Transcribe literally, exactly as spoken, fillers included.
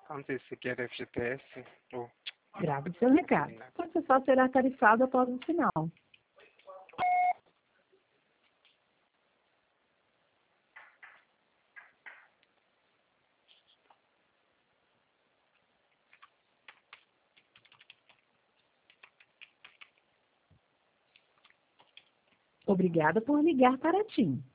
Ah, não sei se você quer F G T S ou... Grave seu recado. Você só será tarifado após o sinal. Obrigada por ligar para a TIM.